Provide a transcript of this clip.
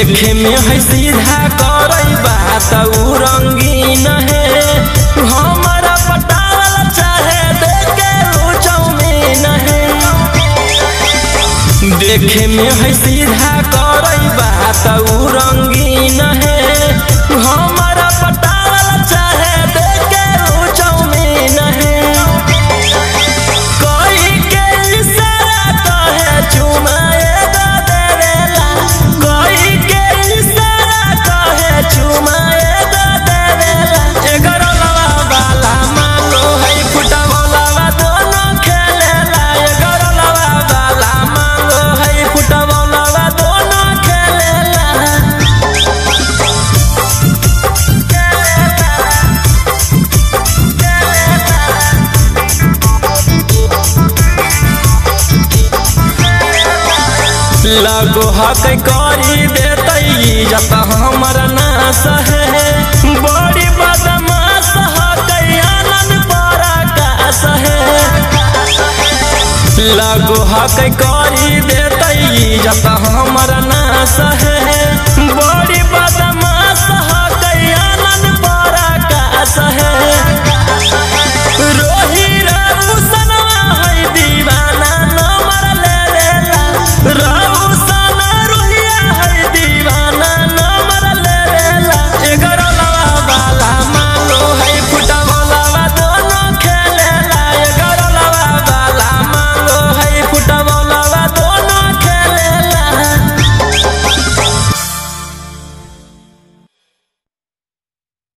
देखे में है सीधा करई बात उ रंगीन है हमारा पटावल चाहे देखे उ चौमीन है। देखे में है सीधा करई बात उ रंगीन है हमारा पटावल चाहे देखे उ चौमीन है। कोई के इशारा कहे चुमाए दो देवेला कोई के इशारा कहे चुमाए दो देवेला। एगरो लवा वाला मांगो है फुटबॉलवा दोनों खेलेला एगरो लवा वाला मांगो है फुटबॉलवा दोनों खेलेला। लगो हक करी देतई जत हमर नाश है बड़ी बदमाश हक आनंद पराकाश है। लगो हक करी देतई जत हमर नाश है